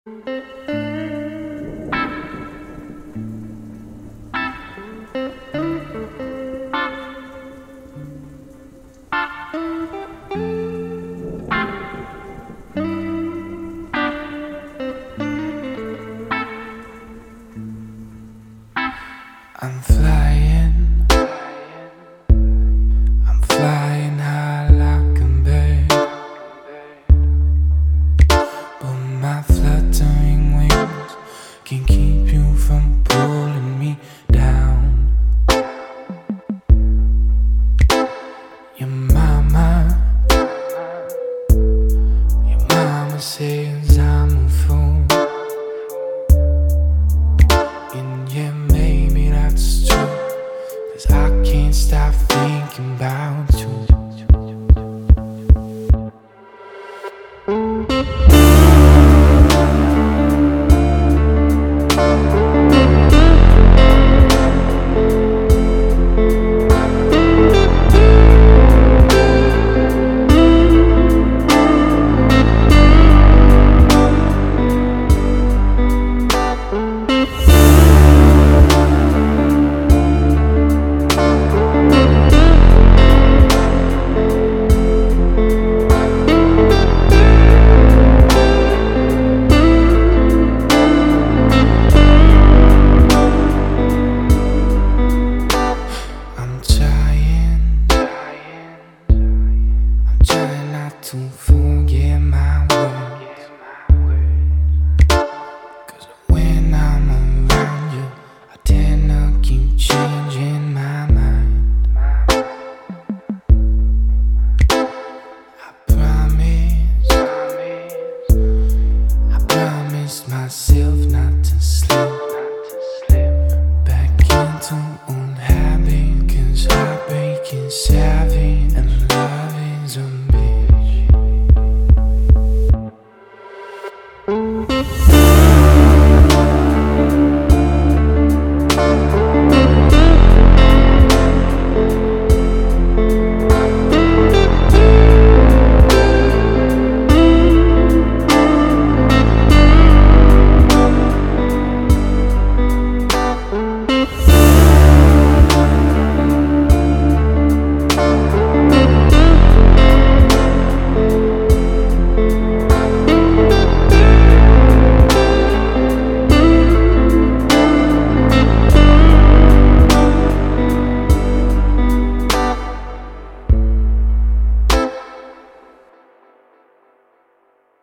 I'm flying, I'm flying high like a bird, but my fluttering wings can keep you from pulling me down. Your mama says I'm a fool, and yeah, maybe that's true, 'cause I can't stop thinking about you. To forget my words, 'cause when I'm around you, I tend to keep changing my mind. I promised myself